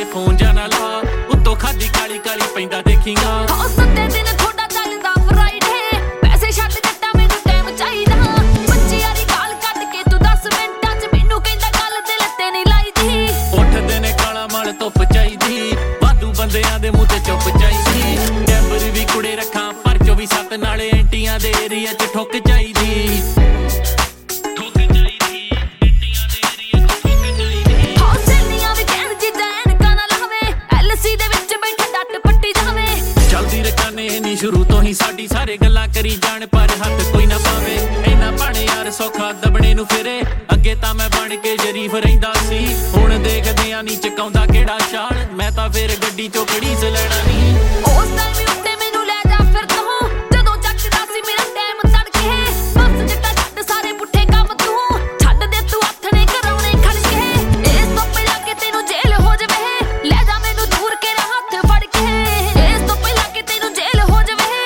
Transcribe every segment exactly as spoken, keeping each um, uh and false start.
phone जाना ला उत्तों खादी काली काली पैंदा देखीगा सत्ते दिन थोड़ा चलदा फ्राइडे पैसे छड्ड जट्टा मैनू टाइम चाहिदा बच्ची यारी गाल कट के तू दस मिंटां च मैनू कहंदा गल दिल ते नहीं लाईदी उठदे ने काला मल धुप चाहीदी वाधू बंदियां दे मूंह ते चुप चाहीदी कैंबर भी कुड़े रखां पर चौबी सत्त नाले एंटियां दे एरिया च ठुक चाहीदी शुरू तो ही साडी सारे गल्लां करी जान पर हथ कोई ना पावे इना भाणे यार सौखा दबणे नू फिरे अगे तां मैं बन के शरीफ रहिंदा सी हुण देखदियां नी चकाउंदा केड़ा शाल मैं तां फिर गड्डी चों कड़ीस लैणा नी उस टाइम उत्ते मैनू ले जा फिर तू जदों जगदा सी मेरा टाइम तड़के बस जट्टा छड्ड सारे पुट्ठे काम तू छड्ड दे तू हत्थ ने कराउणे खड़के इस तो पहला कि तैनू जेल हो जावे ले जा मैनू दूर केरा हत्थ फड़ के इस तो पहला कि तैनू जेल हो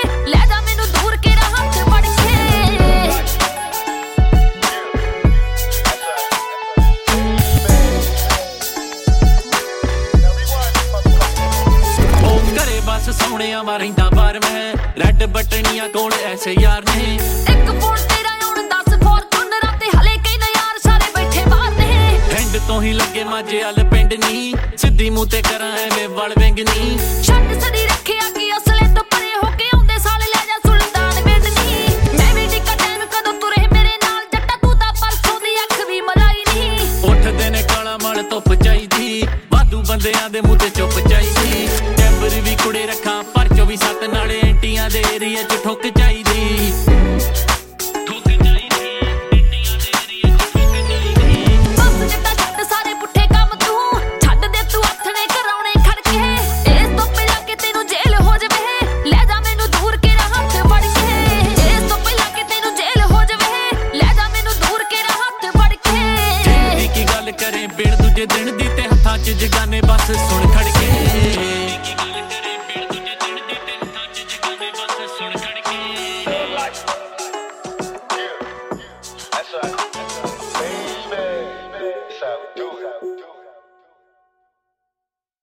सोहणिया वा रहिंदा बार मैं रेड बटनियां कोल ऐसे यार ने एक फोन तेरा हुण दस फॉर्च्यूनरां ते हले कई ना यार सारे बैठे बाहर ने हैंड तो ही लगे माजे अल पिंड नी सिद्धी मूंह ते करां एवें वल वेंगनी छड्ड सदी रखिया कि असले तो परे हो के आउंदे साल ले जा सुल्तान बिंद नी मैं भी टिका टाइम कदों तुरे मेरे नाल जट्टा तू तां परसों दी अख भी मलाई नी उठदे ने काला मल धुप चाहीदी वाधू बंदियां दे मूंह ते चुप चाहीदी कैंबर भी कुड़े रखां पर चौबी सत्त नाले एंटियां दे एरिया च ठुक चाहीदी ठुक चाहीदी एंटियां दे एरिया च ठुक चाहीदी बस जट्टा छड्ड सारे पुट्ठे काम तू छड्ड दे तू हत्थ ने कराउणे खड़के इस तो पहला कि तैनू जेल हो जावे ले जा मैनू दूर केरा हत्थ फड़ के इस तो पहला कि तैनू जेल हो जावे ले जा मैनू दूर केरा हत्थ फड़ के जेल दी की गल करें बिन दूजे दिन दी ते हत्थां च जगाने बस सुन खड़के